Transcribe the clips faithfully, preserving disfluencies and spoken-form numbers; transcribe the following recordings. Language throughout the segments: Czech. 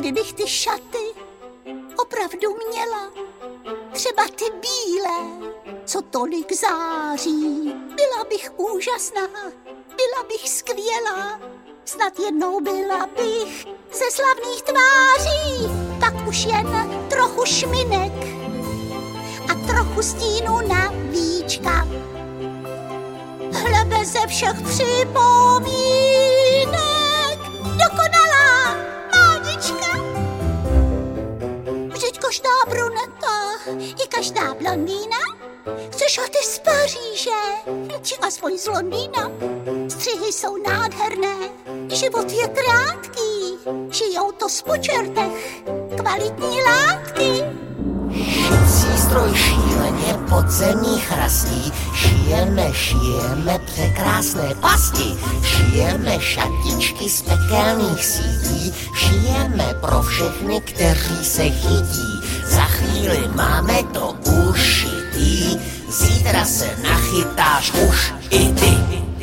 kdybych ty šaty opravdu měla, třeba ty bílé, co tolik září. Byla bych úžasná, byla bych skvělá, snad jednou byla bych ze slavných tváří. Pak už jen trochu šminek a trochu stínu na víčka. Hle, beze všech připomínek, dokonalá mádička. Vždyť každá bruneta i každá blondýna chce šaty z Paříže, či aspoň z Londýna. Střihy jsou nádherné, život je krátký, žijou to z počertech kvalitní látky. Šicí stroj šíleně podzemních rastí, šijeme, šijeme překrásné pasti, šijeme šatičky z pekelných sítí, šijeme pro všechny, kteří se chytí. Za chvíli máme to ušitý, zítra se nachytáš už i ty.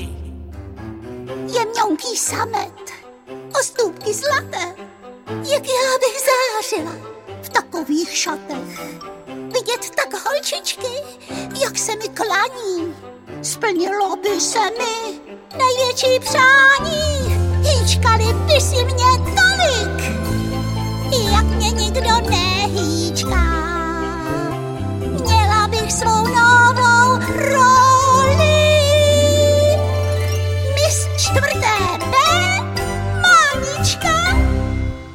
Jemňonký samet, ostůvky zlaté, jak já bych zářila v takových šatech. Vidět tak holčičky, jak se mi klaní, splnilo by se mi největší přání. Hýčkali by si mě tolik,